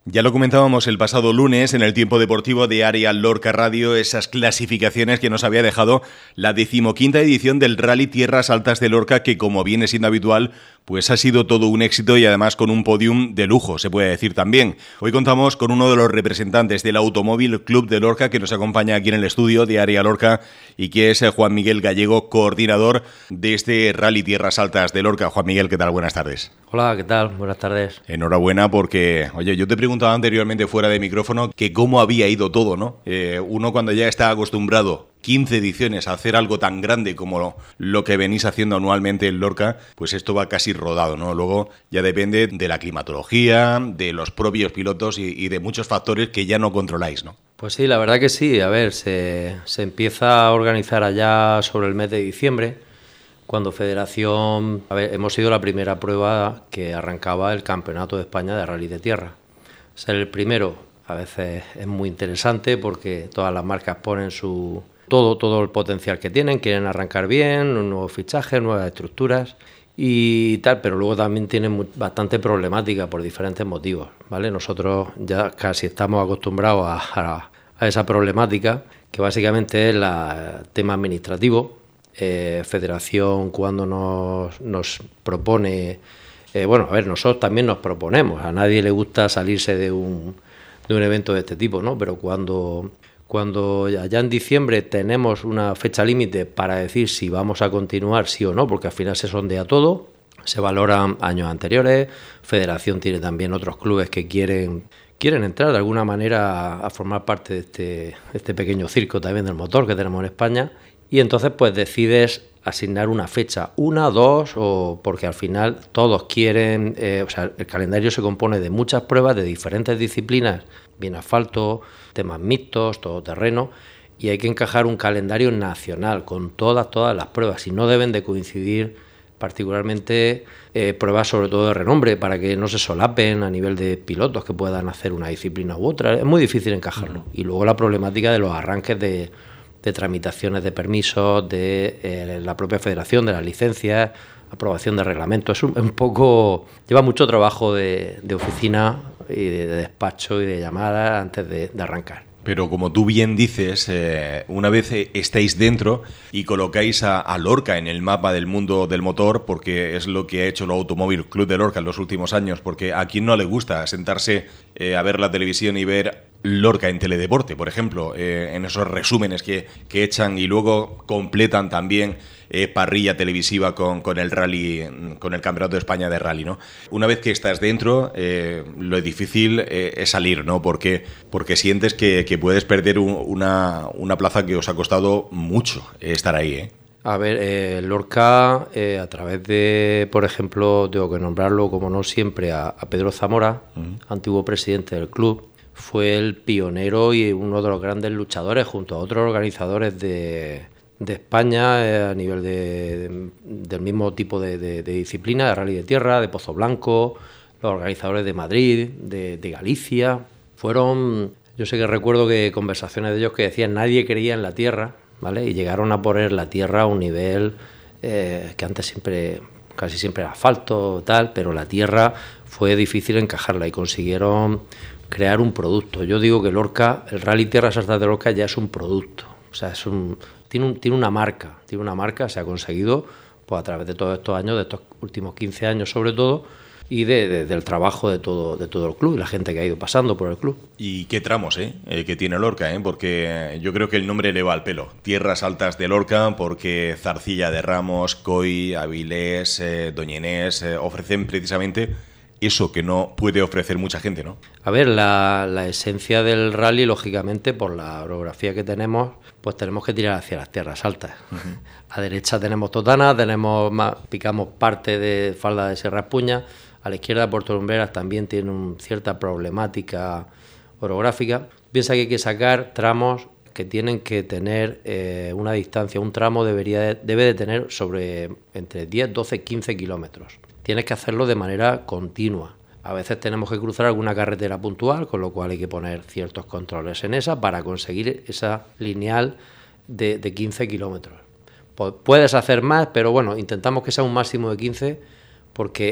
Ya lo comentábamos el pasado lunes en el Tiempo Deportivo de Área Lorca Radio, esas clasificaciones que nos había dejado la 15ª edición del Rally Tierras Altas de Lorca, que como viene siendo habitual, pues ha sido todo un éxito y además con un podium de lujo, se puede decir también. Hoy contamos con uno de los representantes del Automóvil Club de Lorca, que nos acompaña aquí en el estudio de Área Lorca y que es Juan Miguel Gallego, coordinador de este Rally Tierras Altas de Lorca. Juan Miguel, ¿qué tal? Buenas tardes. Hola, ¿qué tal? Buenas tardes. Enhorabuena porque, oye, yo te preguntaba anteriormente fuera de micrófono que cómo había ido todo, ¿no? Uno cuando ya está acostumbrado 15 ediciones a hacer algo tan grande como lo que venís haciendo anualmente en Lorca, pues esto va casi rodado, ¿no? Luego ya depende de la climatología, de los propios pilotos y de muchos factores que ya no controláis, ¿no? Pues sí, la verdad que sí. A ver, se empieza a organizar allá sobre el mes de diciembre, cuando Federación... A ver, hemos sido la primera prueba que arrancaba el Campeonato de España de Rally de Tierra. Ser el primero a veces es muy interesante porque todas las marcas ponen todo el potencial que tienen, quieren arrancar bien, nuevos fichajes, nuevas estructuras y tal, pero luego también tienen bastante problemática por diferentes motivos, ¿vale? Nosotros ya casi estamos acostumbrados a esa problemática, que básicamente es el tema administrativo. Federación, cuando nos propone... bueno, a ver, nosotros también nos proponemos, a nadie le gusta salirse de un evento de este tipo, ¿no? Pero cuando allá en diciembre tenemos una fecha límite para decir si vamos a continuar sí o no, porque al final se sondea todo, se valoran años anteriores, Federación tiene también otros clubes que quieren entrar de alguna manera a formar parte de este pequeño circo también del motor que tenemos en España, y entonces pues decides asignar una fecha, una, dos, o porque al final todos quieren, o sea, el calendario se compone de muchas pruebas de diferentes disciplinas, bien asfalto, temas mixtos, todoterreno, y hay que encajar un calendario nacional con todas las pruebas, y no deben de coincidir particularmente pruebas sobre todo de renombre, para que no se solapen a nivel de pilotos que puedan hacer una disciplina u otra. Es muy difícil encajarlo. Y luego la problemática de los arranques de tramitaciones de permisos, de la propia federación, de las licencias, aprobación de reglamentos. Es un poco... Lleva mucho trabajo de oficina y de despacho y de llamada antes de arrancar. Pero como tú bien dices, una vez estáis dentro y colocáis a Lorca en el mapa del mundo del motor, porque es lo que ha hecho el Automóvil Club de Lorca en los últimos años, porque a quien no le gusta sentarse a ver la televisión y ver Lorca en Teledeporte, por ejemplo, en esos resúmenes que echan y luego completan también parrilla televisiva con el rally, con el Campeonato de España de Rally, ¿no? Una vez que estás dentro, lo difícil es salir, ¿no? Porque sientes que puedes perder una plaza que os ha costado mucho estar ahí, ¿eh? A ver, Lorca, a través de, por ejemplo, tengo que nombrarlo, como no siempre, a Pedro Zamora, antiguo presidente del club, fue el pionero y uno de los grandes luchadores, junto a otros organizadores de España, a nivel del mismo tipo de disciplina, de rally de tierra, de Pozo Blanco, los organizadores de Madrid, de Galicia. Yo sé que recuerdo que conversaciones de ellos que decían nadie creía en la tierra, ¿vale? Y llegaron a poner la tierra a un nivel que antes casi siempre era asfalto, tal, pero la tierra fue difícil encajarla y consiguieron crear un producto. Yo digo que Lorca, el Rally Tierras Altas de Lorca ya es un producto, o sea, tiene una marca, se ha conseguido pues a través de todos estos años, de estos últimos 15 años sobre todo, y del trabajo de todo el club y la gente que ha ido pasando por el club. Y qué tramos que tiene Lorca, porque yo creo que el nombre le va al pelo. Tierras Altas de Lorca, porque Zarcilla de Ramos, Coy, Avilés, Doña Inés ofrecen precisamente eso que no puede ofrecer mucha gente, ¿no? A ver, la esencia del rally, lógicamente, por la orografía que tenemos, pues tenemos que tirar hacia las tierras altas. Uh-huh. A derecha tenemos Totana, picamos parte de falda de Sierra Espuña. A la izquierda, Puerto Lumbreras también tiene cierta problemática orográfica. Piensa que hay que sacar tramos que tienen que tener una distancia. Un tramo debe de tener entre 10, 12, 15 kilómetros. Tienes que hacerlo de manera continua. A veces tenemos que cruzar alguna carretera puntual, con lo cual hay que poner ciertos controles en esa para conseguir esa lineal de 15 kilómetros. Puedes hacer más, pero bueno, intentamos que sea un máximo de 15 porque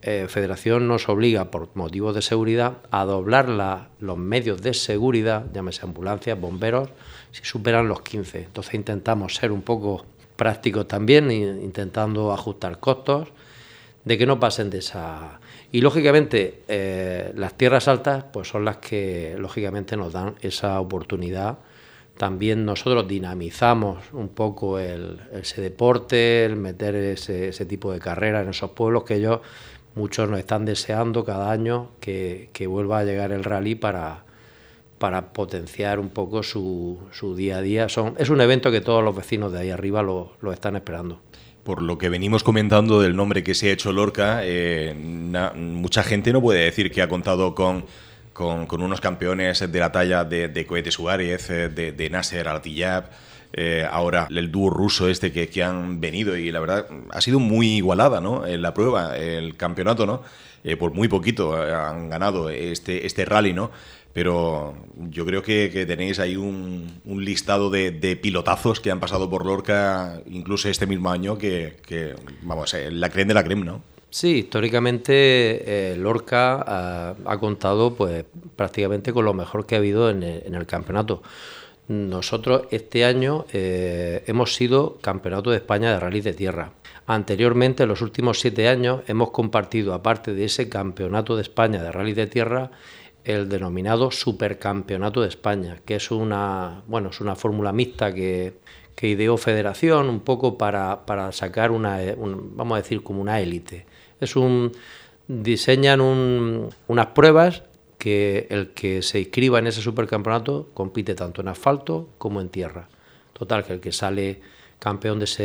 Federación nos obliga, por motivos de seguridad, a doblar los medios de seguridad, llámese ambulancias, bomberos, si superan los 15. Entonces intentamos ser un poco prácticos también, intentando ajustar costos, de que no pasen de esa... Y lógicamente las tierras altas pues son las que lógicamente nos dan esa oportunidad. También nosotros dinamizamos un poco ese deporte, el meter ese tipo de carreras en esos pueblos que muchos nos están deseando cada año que vuelva a llegar el rally para potenciar un poco su día a día. Es un evento que todos los vecinos de ahí arriba lo están esperando. Por lo que venimos comentando del nombre que se ha hecho Lorca, mucha gente no puede decir que ha contado con unos campeones de la talla de Cohete Suárez, de Nasser Al-Attiyah, ahora el dúo ruso que han venido, y la verdad ha sido muy igualada, ¿no? En la prueba, el campeonato, ¿no? Por muy poquito han ganado este rally, ¿no? Pero yo creo que tenéis ahí un listado de pilotazos que han pasado por Lorca incluso este mismo año que vamos, la creme de la creme, ¿no? Sí, históricamente Lorca ha contado pues prácticamente con lo mejor que ha habido en el campeonato. Nosotros este año hemos sido Campeonato de España de Rally de Tierra. Anteriormente, en los últimos 7 años, hemos compartido, aparte de ese Campeonato de España de Rally de Tierra, el denominado Supercampeonato de España, que es una fórmula mixta que ideó Federación un poco para sacar vamos a decir, como una élite. Diseñan unas pruebas que el que se inscriba en ese supercampeonato compite tanto en asfalto como en tierra. Total, que el que sale campeón de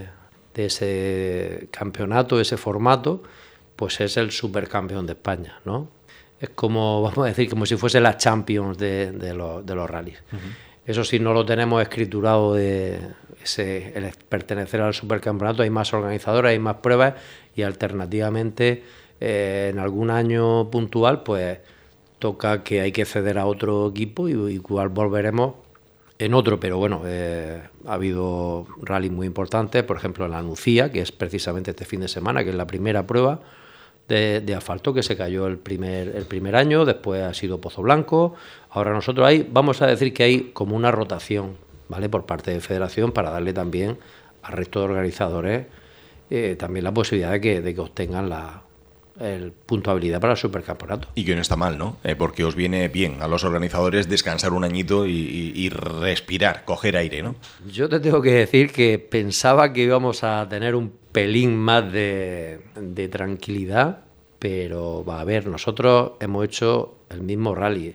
ese campeonato, de ese formato, pues es el supercampeón de España, ¿no? Es como, vamos a decir, como si fuese la Champions de los rallies. Uh-huh. Eso sí, no lo tenemos escriturado el pertenecer al supercampeonato. Hay más organizadores, hay más pruebas y alternativamente en algún año puntual pues toca que hay que ceder a otro equipo y igual volveremos en otro. Pero bueno, ha habido rallies muy importantes, por ejemplo en la Nucía, que es precisamente este fin de semana, que es la primera prueba de asfalto, que se cayó el primer año, después ha sido Pozo Blanco. Ahora nosotros vamos a decir que hay como una rotación, ¿vale?, por parte de Federación, para darle también al resto de organizadores también la posibilidad de que obtengan el puntuabilidad para el supercampeonato. Y que no está mal, ¿no? Porque os viene bien a los organizadores descansar un añito y respirar, coger aire, ¿no? Yo te tengo que decir que pensaba que íbamos a tener un pelín más de tranquilidad, pero a ver, nosotros hemos hecho el mismo rally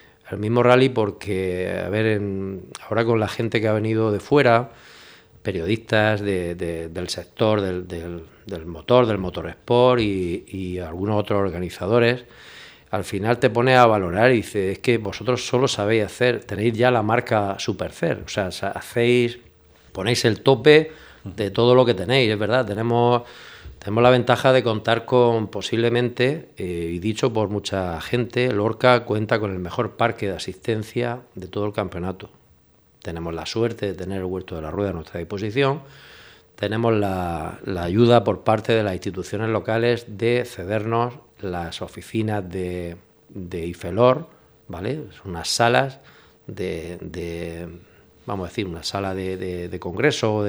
porque, a ver, ahora con la gente que ha venido de fuera, periodistas del sector del motor, del motorsport y algunos otros organizadores, al final te pones a valorar y dices, es que vosotros solo sabéis tenéis ya la marca Supercer, o sea, ponéis el tope de todo lo que tenéis, es verdad, tenemos la ventaja de contar con, posiblemente, y dicho por mucha gente, Lorca cuenta con el mejor parque de asistencia de todo el campeonato. Tenemos la suerte de tener el Huerto de la Rueda a nuestra disposición, tenemos la ayuda por parte de las instituciones locales de cedernos las oficinas de IFELOR, ¿vale? Son unas salas vamos a decir, una sala de congreso,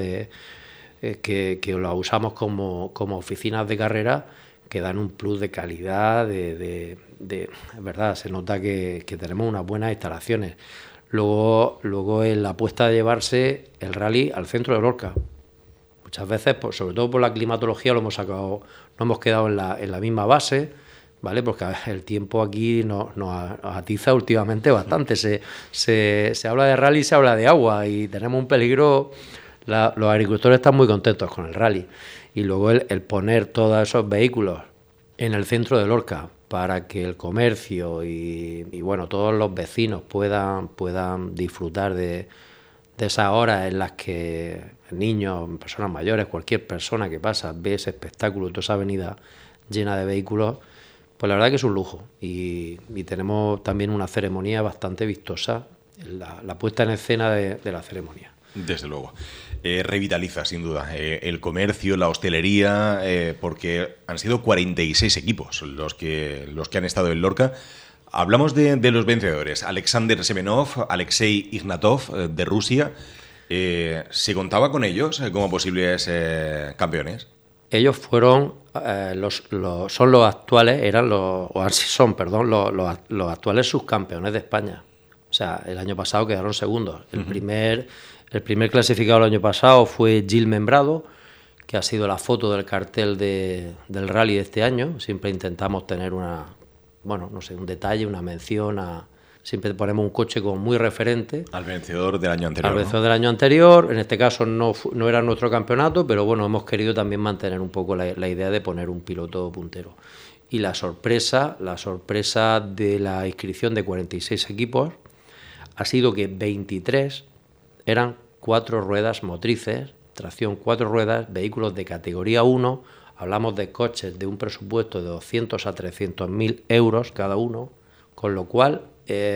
que la usamos como oficinas de carrera, que dan un plus de calidad, es verdad, se nota que tenemos unas buenas instalaciones. Luego en la apuesta de llevarse el rally al centro de Lorca. Muchas veces, sobre todo por la climatología, no hemos quedado en la misma base, ¿vale? Porque el tiempo aquí nos atiza últimamente bastante. Se habla de rally, se habla de agua y tenemos un peligro. Los agricultores están muy contentos con el rally. Y luego el poner todos esos vehículos en el centro de Lorca para que el comercio y bueno, todos los vecinos puedan disfrutar de esas horas en las que niños, personas mayores, cualquier persona que pasa ve ese espectáculo, toda esa avenida llena de vehículos, pues la verdad que es un lujo. Y tenemos también una ceremonia bastante vistosa, la puesta en escena de la ceremonia. Desde luego. Revitaliza, sin duda, el comercio, la hostelería, porque han sido 46 equipos los que han estado en Lorca. Hablamos de los vencedores. Alexander Semenov, Alexei Ignatov, de Rusia. ¿Se contaba con ellos como posibles campeones? Ellos fueron, son los actuales, los actuales subcampeones de España. O sea, el año pasado quedaron segundos. El primer clasificado el año pasado fue Gil Membrado, que ha sido la foto del cartel del rally de este año. Siempre intentamos tener un detalle, una mención siempre ponemos un coche como muy referente. Al vencedor del año anterior. Al vencedor del año anterior. En este caso no era nuestro campeonato, pero bueno, hemos querido también mantener un poco la idea de poner un piloto puntero. Y la sorpresa de la inscripción de 46 equipos ha sido que 23 eran 4 ruedas motrices, tracción 4 ruedas, vehículos de categoría 1. Hablamos de coches de un presupuesto de 200 a 300.000 euros cada uno, con lo cual,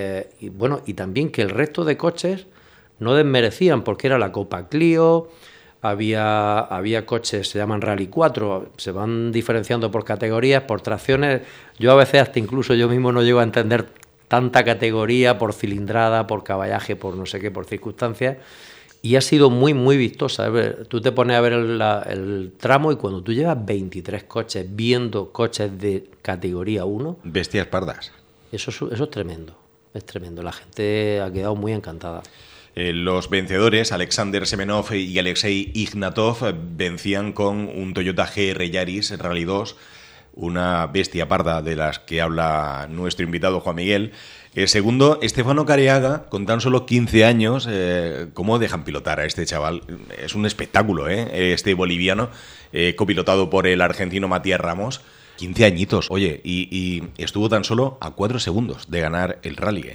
y también que el resto de coches no desmerecían, porque era la Copa Clio, había coches, se llaman Rally 4, se van diferenciando por categorías, por tracciones. Yo a veces hasta incluso yo mismo no llego a entender tanta categoría por cilindrada, por caballaje, por no sé qué, por circunstancias. Y ha sido muy, muy vistosa. Tú te pones a ver el tramo y cuando tú llevas 23 coches viendo coches de categoría 1... Bestias pardas. Eso es tremendo, es tremendo. La gente ha quedado muy encantada. Los vencedores, Alexander Semenov y Alexei Ignatov, vencían con un Toyota GR Yaris Rally 2, una bestia parda de las que habla nuestro invitado Juan Miguel. Segundo, Estefano Careaga, con tan solo 15 años. ¿Cómo dejan pilotar a este chaval? Es un espectáculo, este boliviano, copilotado por el argentino Matías Ramos. 15 añitos, oye, y estuvo tan solo a 4 segundos de ganar el rally.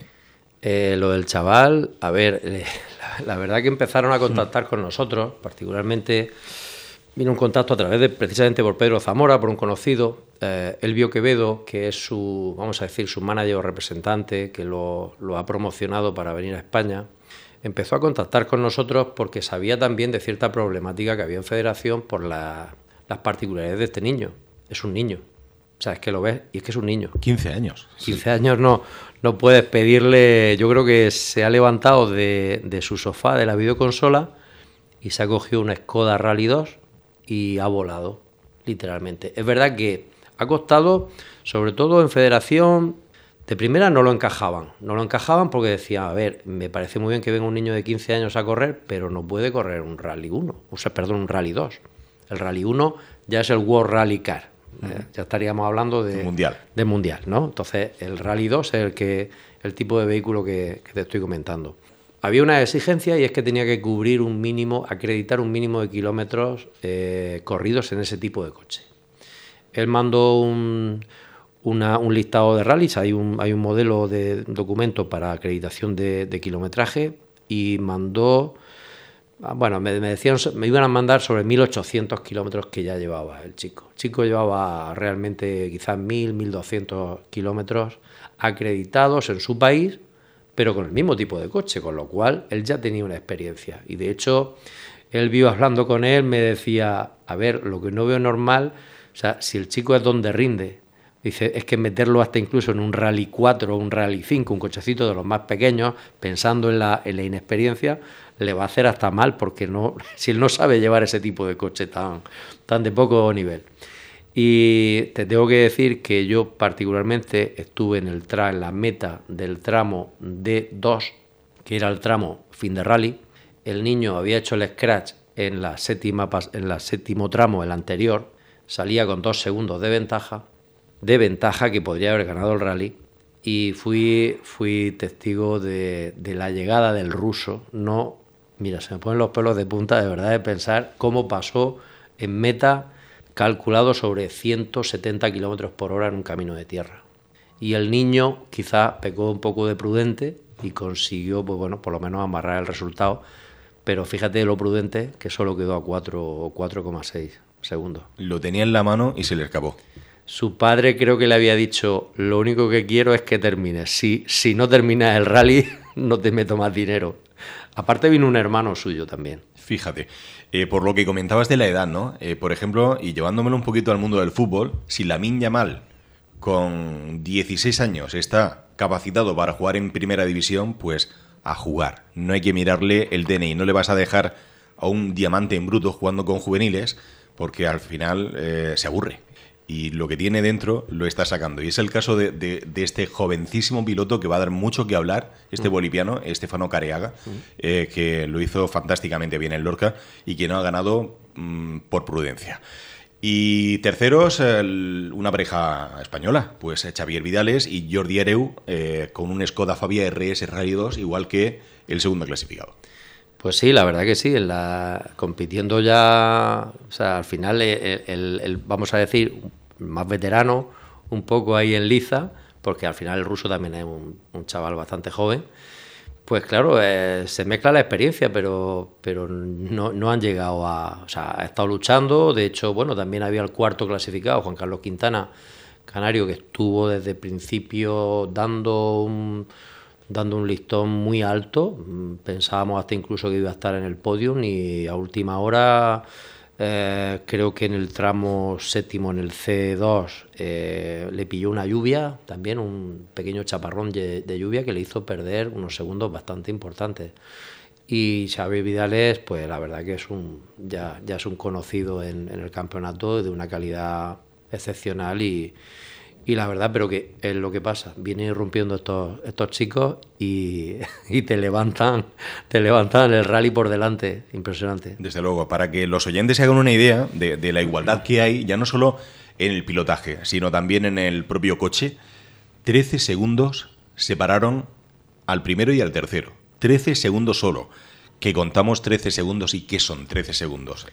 Lo del chaval, a ver, la verdad que empezaron a contactar con nosotros, particularmente vino un contacto a través precisamente por Pedro Zamora, por un conocido, Elvio Quevedo, que es su manager o representante, que lo ha promocionado para venir a España. Empezó a contactar con nosotros porque sabía también de cierta problemática que había en Federación por las particularidades de este niño. Es un niño. O sea, es que lo ves y es que es un niño. 15 años. 15 años no puedes pedirle... Yo creo que se ha levantado de su sofá, de la videoconsola, y se ha cogido una Skoda Rally 2 y ha volado, literalmente. Es verdad que ha costado, sobre todo en Federación, de primera no lo encajaban. No lo encajaban porque decían, a ver, me parece muy bien que venga un niño de 15 años a correr, pero no puede correr un Rally 1, un Rally 2. El Rally 1 ya es el World Rally Car. Ya estaríamos hablando de mundial, ¿no? Entonces, el Rally 2 es el tipo de vehículo que te estoy comentando. Había una exigencia y es que tenía que acreditar un mínimo de kilómetros corridos en ese tipo de coche. Él mandó un listado de rallies, hay un modelo de documento para acreditación de kilometraje y mandó... Bueno, me decían, me iban a mandar sobre 1.800 kilómetros que ya llevaba el chico. El chico llevaba realmente quizás 1.200 kilómetros acreditados en su país, pero con el mismo tipo de coche, con lo cual él ya tenía una experiencia. Y de hecho, él vio hablando con él, me decía, a ver, lo que no veo normal, o sea, si el chico es donde rinde, dice, es que meterlo hasta incluso en un Rally 4 o un Rally 5, un cochecito de los más pequeños, pensando en la inexperiencia, le va a hacer hasta mal, porque si él no sabe llevar ese tipo de coche tan de poco nivel. Y te tengo que decir que yo particularmente estuve en la meta del tramo D2, que era el tramo fin de rally. El niño había hecho el scratch en la séptimo tramo, el anterior, salía con 2 segundos de ventaja que podría haber ganado el rally. Y fui testigo de la llegada del ruso. Mira, se me ponen los pelos de punta de verdad de pensar cómo pasó en meta calculado sobre 170 kilómetros por hora en un camino de tierra. Y el niño quizá pecó un poco de prudente y consiguió, pues bueno, por lo menos amarrar el resultado. Pero fíjate lo prudente que solo quedó a 4 o 4,6 segundos. Lo tenía en la mano y se le escapó. Su padre creo que le había dicho, lo único que quiero es que termines. Si no terminas el rally, no te meto más dinero. Aparte vino un hermano suyo también. Fíjate, por lo que comentabas de la edad, ¿no? Por ejemplo, y llevándomelo un poquito al mundo del fútbol, si Lamine Yamal con 16 años está capacitado para jugar en primera división, pues a jugar. No hay que mirarle el DNI, no le vas a dejar a un diamante en bruto jugando con juveniles, porque al final se aburre. Y lo que tiene dentro lo está sacando. Y es el caso de este jovencísimo piloto que va a dar mucho que hablar, este boliviano, Stefano Careaga, que lo hizo fantásticamente bien en Lorca y que no ha ganado por prudencia. Y terceros, una pareja española, pues Xavier Vidales y Jordi Hereu, con un Skoda Fabia RS Rally 2, igual que el segundo clasificado. Pues sí, la verdad que sí, compitiendo ya, o sea, al final vamos a decir, más veterano, un poco ahí en liza, porque al final el ruso también es un chaval bastante joven. Pues claro, se mezcla la experiencia, pero no han llegado o sea, ha estado luchando. De hecho, bueno, también había el cuarto clasificado, Juan Carlos Quintana, canario, que estuvo desde el principio dando un listón muy alto. Pensábamos hasta incluso que iba a estar en el podium y a última hora, creo que en el tramo séptimo, en el C2, le pilló una lluvia, también un pequeño chaparrón de lluvia que le hizo perder unos segundos bastante importantes. Y Xavi Vidales, pues la verdad que ya es un conocido en el campeonato, de una calidad excepcional y la verdad, pero que es lo que pasa, vienen irrumpiendo estos chicos y te levantan el rally por delante, impresionante. Desde luego, para que los oyentes se hagan una idea de la igualdad que hay, ya no solo en el pilotaje, sino también en el propio coche, 13 segundos separaron al primero y al tercero. 13 segundos solo. Que contamos 13 segundos y ¿qué son 13 segundos?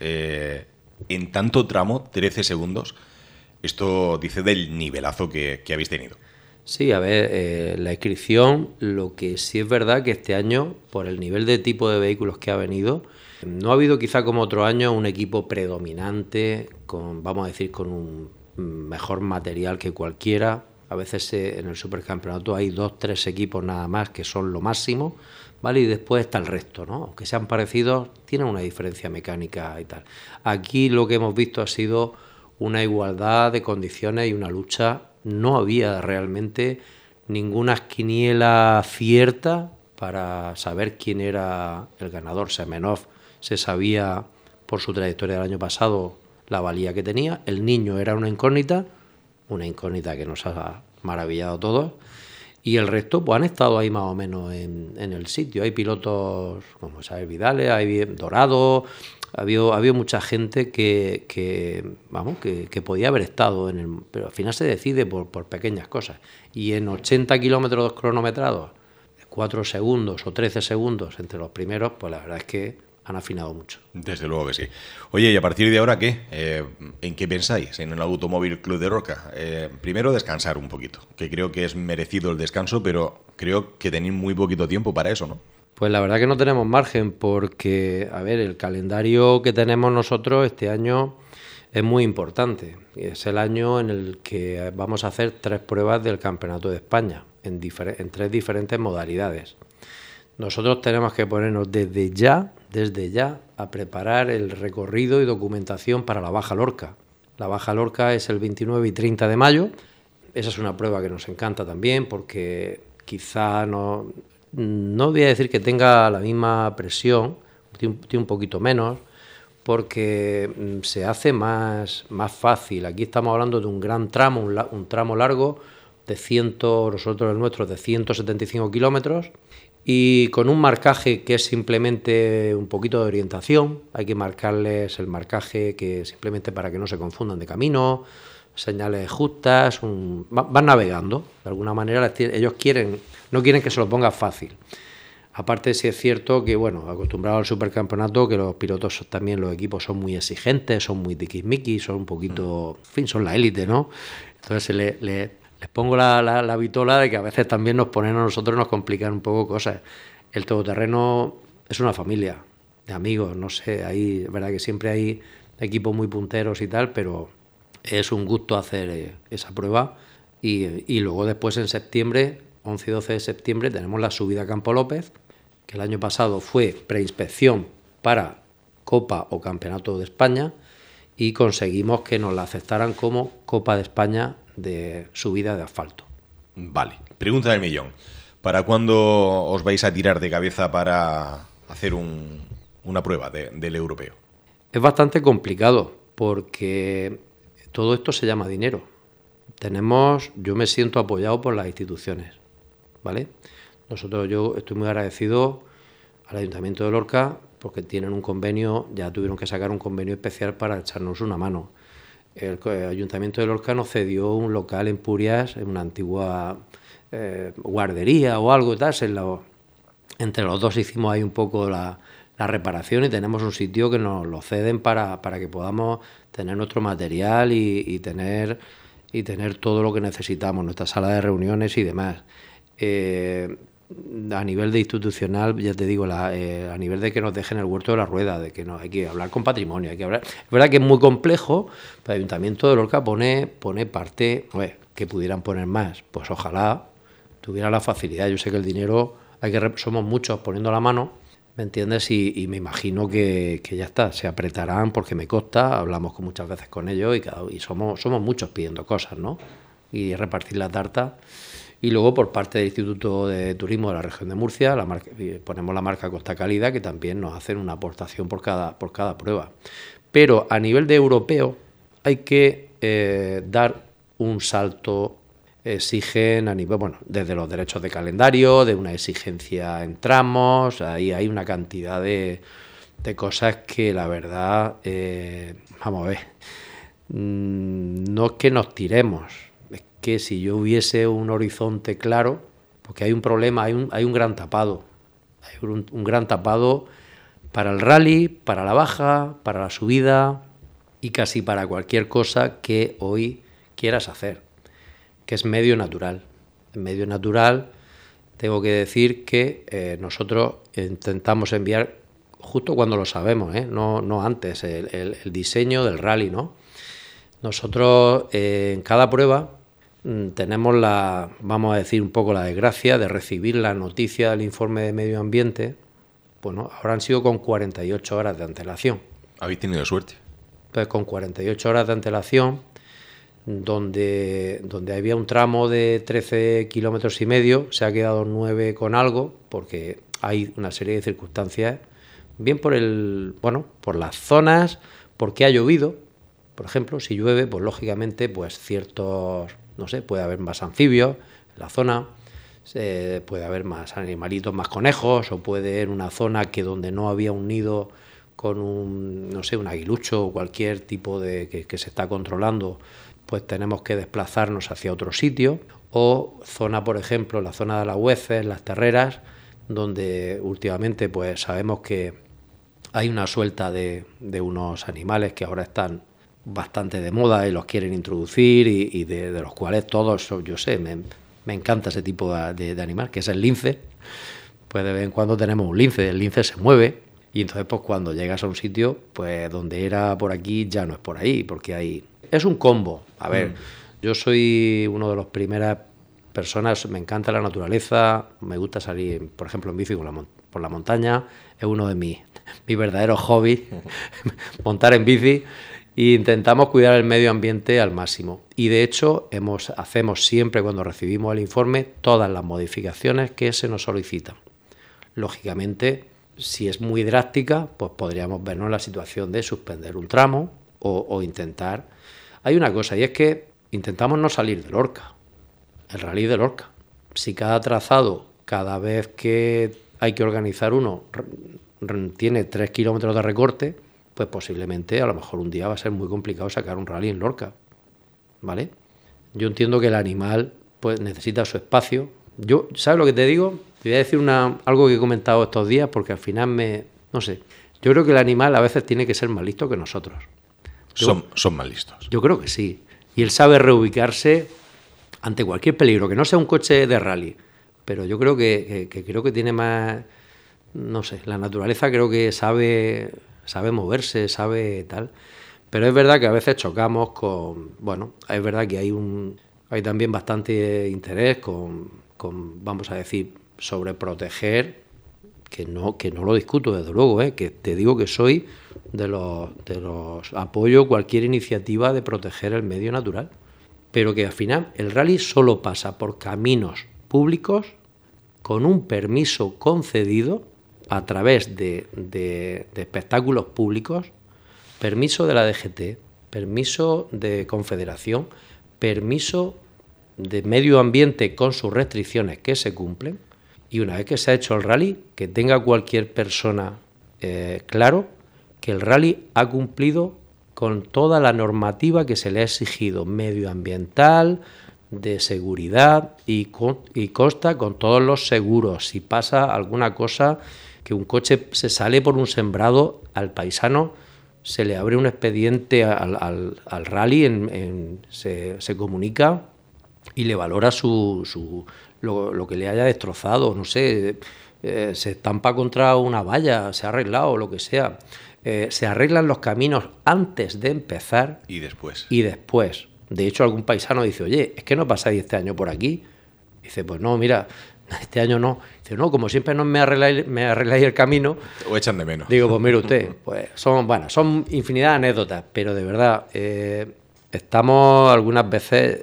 En tanto tramo, 13 segundos. Esto dice del nivelazo que habéis tenido. Sí, a ver, la inscripción, lo que sí es verdad que este año, por el nivel de tipo de vehículos que ha venido, no ha habido quizá como otro año un equipo predominante, vamos a decir, con un mejor material que cualquiera. A veces en el supercampeonato hay 2-3 equipos nada más que son lo máximo, ¿vale? Y después está el resto, ¿no? Aunque sean parecidos, tienen una diferencia mecánica y tal. Aquí lo que hemos visto ha sido una igualdad de condiciones y una lucha. No había realmente ninguna quiniela cierta para saber quién era el ganador. Semenov se sabía por su trayectoria del año pasado la valía que tenía. El niño era una incógnita que nos ha maravillado a todos. Y el resto pues han estado ahí más o menos en el sitio. Hay pilotos como Xavier Vidales, hay Dorado. Ha habido mucha gente que podía haber estado pero al final se decide por pequeñas cosas. Y en 80 kilómetros cronometrados, 4 segundos o 13 segundos entre los primeros, pues la verdad es que han afinado mucho. Desde luego que sí. Oye, ¿y a partir de ahora qué? ¿En qué pensáis en el Automóvil Club de Lorca? Primero descansar un poquito, que creo que es merecido el descanso, pero creo que tenéis muy poquito tiempo para eso, ¿no? Pues la verdad que no tenemos margen porque, a ver, el calendario que tenemos nosotros este año es muy importante. Es el año en el que vamos a hacer 3 pruebas del Campeonato de España en 3 diferentes modalidades. Nosotros tenemos que ponernos desde ya a preparar el recorrido y documentación para la Baja Lorca. La Baja Lorca es el 29 y 30 de mayo. Esa es una prueba que nos encanta también porque quizá no voy a decir que tenga la misma presión, tiene un poquito menos, porque se hace más fácil. Aquí estamos hablando de un gran tramo, un tramo largo nosotros el nuestro de 175 kilómetros, y con un marcaje que es simplemente un poquito de orientación. Hay que marcarles el marcaje que simplemente para que no se confundan de camino, señales justas, van navegando. De alguna manera ellos no quieren que se lo ponga fácil. Aparte, sí es cierto que, bueno, acostumbrados al supercampeonato, que los pilotos también, los equipos son muy exigentes, son muy tiquismiquis, son un poquito, en fin, son la élite, ¿no? Entonces les pongo la vitola de que a veces también nos ponen a nosotros, nos complican un poco cosas. El todoterreno es una familia de amigos, no sé, ahí, es verdad que siempre hay equipos muy punteros y tal, pero es un gusto hacer esa prueba. Y luego después en septiembre, 11 y 12 de septiembre, tenemos la subida a Campo López, que el año pasado fue preinspección para Copa o Campeonato de España, y conseguimos que nos la aceptaran como Copa de España de subida de asfalto. Vale, pregunta del millón. ¿Para cuándo os vais a tirar de cabeza para hacer una prueba del europeo? Es bastante complicado porque todo esto se llama dinero. Yo me siento apoyado por las instituciones, ¿vale? Yo estoy muy agradecido al Ayuntamiento de Lorca porque tienen un convenio, ya tuvieron que sacar un convenio especial para echarnos una mano. El Ayuntamiento de Lorca nos cedió un local en Purias, en una antigua guardería o algo y tal. Entre los dos hicimos ahí un poco la reparación y tenemos un sitio que nos lo ceden para que podamos tener nuestro material y tener todo lo que necesitamos, nuestra sala de reuniones y demás. A nivel de institucional, ya te digo, a nivel de que nos dejen el huerto de la rueda, de que hay que hablar con patrimonio, hay que hablar. Es verdad que es muy complejo, pero el Ayuntamiento de Lorca pone parte, que pudieran poner más, pues ojalá tuviera la facilidad. Yo sé que el dinero, somos muchos poniendo la mano, ¿me entiendes? Y me imagino que ya está, se apretarán porque me consta, hablamos muchas veces con ellos y somos muchos pidiendo cosas, ¿no? Y repartir la tarta. Y luego por parte del Instituto de Turismo de la región de Murcia ponemos la marca Costa Calidad, que también nos hacen una aportación por cada prueba. Pero a nivel de europeo hay que dar un salto, exigen a nivel, desde los derechos de calendario, de una exigencia en tramos, ahí hay una cantidad de cosas que la verdad, vamos a ver, no es que nos tiremos, que si yo hubiese un horizonte claro, porque hay un problema, hay un gran tapado. Hay un gran tapado para el rally, para la baja, para la subida y casi para cualquier cosa que hoy quieras hacer, que es medio natural. En medio natural tengo que decir que nosotros intentamos enviar, justo cuando lo sabemos, no antes, el diseño del rally, ¿no? Nosotros en cada prueba tenemos vamos a decir un poco la desgracia de recibir la noticia del informe de medio ambiente. Bueno, ahora han sido con 48 horas de antelación. Habéis tenido suerte. Entonces, con 48 horas de antelación, donde había un tramo de 13 kilómetros y medio, se ha quedado 9 con algo, porque hay una serie de circunstancias, bien por las zonas, porque ha llovido. Por ejemplo, si llueve, pues lógicamente, pues ciertos, puede haber más anfibios en la zona, puede haber más animalitos, más conejos, o puede haber una zona que donde no había un nido con un aguilucho o cualquier tipo de que se está controlando, pues tenemos que desplazarnos hacia otro sitio. O zona, por ejemplo, la zona de las Hueces, las Terreras, donde últimamente pues sabemos que hay una suelta de unos animales que ahora están bastante de moda y los quieren introducir y de los cuales todos, yo sé, me encanta ese tipo de animal, que es el lince. Pues de vez en cuando tenemos un lince, el lince se mueve y entonces pues cuando llegas a un sitio, pues donde era por aquí ya no es por ahí, porque es un combo. A ver, yo soy uno de las primeras personas, me encanta la naturaleza, me gusta salir, por ejemplo, en bici por la montaña, es uno de mis verdaderos hobbies, montar en bici. E intentamos cuidar el medio ambiente al máximo. Y de hecho hacemos siempre, cuando recibimos el informe, todas las modificaciones que se nos solicitan. Lógicamente, si es muy drástica, pues podríamos vernos en la situación de suspender un tramo o intentar. Hay una cosa, y es que intentamos no salir de Lorca, el rally de Lorca. Si cada trazado, cada vez que hay que organizar uno, tiene 3 kilómetros de recorte, pues posiblemente a lo mejor un día va a ser muy complicado sacar un rally en Lorca, ¿vale? Yo entiendo que el animal pues necesita su espacio. ¿Sabes lo que te digo? Te voy a decir algo que he comentado estos días porque al final no sé, yo creo que el animal a veces tiene que ser más listo que nosotros. Son más listos. Yo creo que sí. Y él sabe reubicarse ante cualquier peligro, que no sea un coche de rally, pero yo creo que tiene más, no sé, la naturaleza creo que sabe moverse, sabe tal, pero es verdad que a veces chocamos es verdad que hay también bastante interés con vamos a decir, sobreproteger que no lo discuto, desde luego, que te digo que soy de los apoyo cualquier iniciativa de proteger el medio natural, pero que al final el rally solo pasa por caminos públicos con un permiso concedido a través de espectáculos públicos, permiso de la DGT, permiso de Confederación, permiso de medio ambiente con sus restricciones que se cumplen, y una vez que se ha hecho el rally, que tenga cualquier persona claro que el rally ha cumplido con toda la normativa que se le ha exigido, medioambiental, de seguridad, y consta con todos los seguros. Si pasa alguna cosa, que un coche se sale por un sembrado, al paisano se le abre un expediente al rally, se comunica y le valora lo que le haya destrozado, no sé, se estampa contra una valla, se ha arreglado, lo que sea. Se arreglan los caminos antes de empezar y después. De hecho, algún paisano dice, oye, ¿es que no pasáis este año por aquí? Dice, pues no, mira, este año no. Dice, no, como siempre no me arregláis el camino. O echan de menos. Digo, pues mire usted, pues son infinidad de anécdotas, pero de verdad, estamos algunas veces,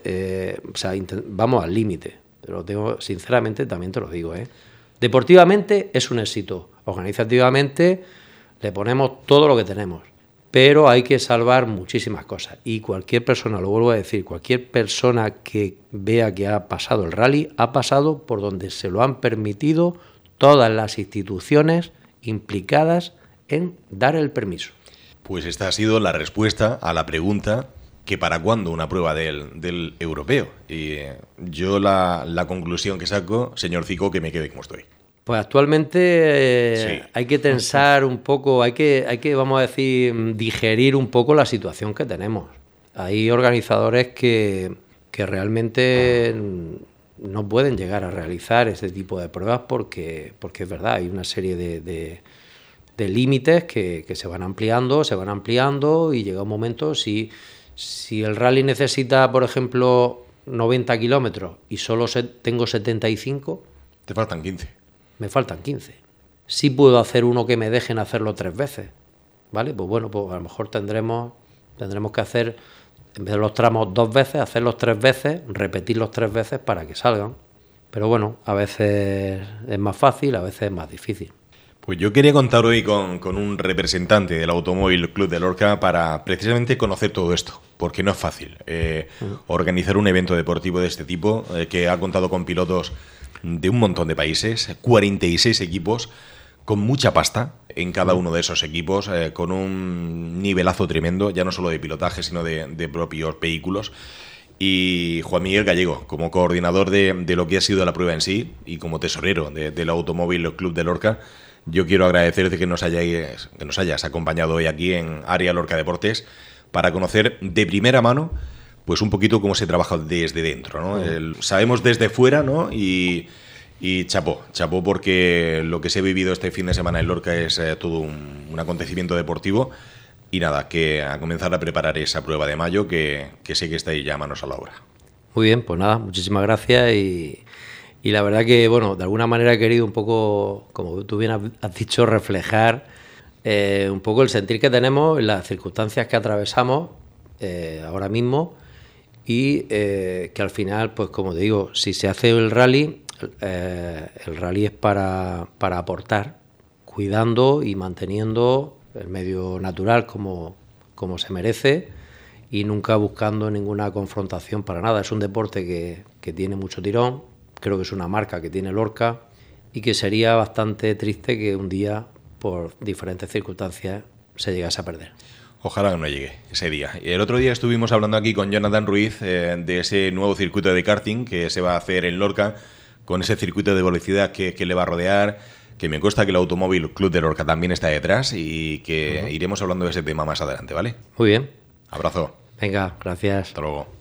vamos al límite. Sinceramente, también te lo digo, Deportivamente es un éxito. Organizativamente le ponemos todo lo que tenemos. Pero hay que salvar muchísimas cosas. Y cualquier persona, lo vuelvo a decir, cualquier persona que vea que ha pasado el rally, ha pasado por donde se lo han permitido todas las instituciones implicadas en dar el permiso. Pues esta ha sido la respuesta a la pregunta que para cuándo una prueba del europeo. Y yo la conclusión que saco, señor Cico, que me quede como estoy. Pues actualmente sí. Hay que tensar un poco, hay que, vamos a decir, digerir un poco la situación que tenemos. Hay organizadores que realmente no pueden llegar a realizar este tipo de pruebas porque es verdad, hay una serie de límites que se van ampliando y llega un momento, si el rally necesita, por ejemplo, 90 kilómetros y solo tengo 75... Te faltan 15. Me faltan 15. Sí puedo hacer uno que me dejen hacerlo 3 veces, ¿vale? Pues bueno, pues a lo mejor tendremos que hacer, en vez de los tramos 2 veces, hacerlos 3 veces, repetirlos 3 veces para que salgan. Pero bueno, a veces es más fácil, a veces es más difícil. Pues yo quería contar hoy con un representante del Automóvil Club de Lorca para precisamente conocer todo esto, porque no es fácil organizar un evento deportivo de este tipo, que ha contado con pilotos de un montón de países, 46 equipos, con mucha pasta en cada uno de esos equipos, con un nivelazo tremendo, ya no solo de pilotaje, sino de propios vehículos. Y Juan Miguel Gallego, como coordinador de lo que ha sido la prueba en sí y como tesorero del Automóvil Club de Lorca, yo quiero agradecerte que nos hayas acompañado hoy aquí en Área Lorca Deportes para conocer de primera mano pues un poquito cómo se trabaja desde dentro, ¿no? Sabemos desde fuera, ¿no? Y chapó porque lo que se ha vivido este fin de semana en Lorca es todo un acontecimiento deportivo. Y nada, que a comenzar a preparar esa prueba de mayo que sé que estáis ya manos a la obra. Muy bien, pues nada, muchísimas gracias y la verdad que, bueno, de alguna manera he querido un poco, como tú bien has dicho, reflejar un poco el sentir que tenemos en las circunstancias que atravesamos ahora mismo y que al final, pues como te digo, si se hace el rally es para aportar, cuidando y manteniendo el medio natural como se merece y nunca buscando ninguna confrontación para nada. Es un deporte que tiene mucho tirón, creo que es una marca que tiene Lorca y que sería bastante triste que un día, por diferentes circunstancias, se llegase a perder. Ojalá que no llegue ese día. El otro día estuvimos hablando aquí con Jonathan Ruiz de ese nuevo circuito de karting que se va a hacer en Lorca, con ese circuito de velocidad que le va a rodear, que me consta que el Automóvil Club de Lorca también está detrás y que iremos hablando de ese tema más adelante, ¿vale? Muy bien. Abrazo. Venga, gracias. Hasta luego.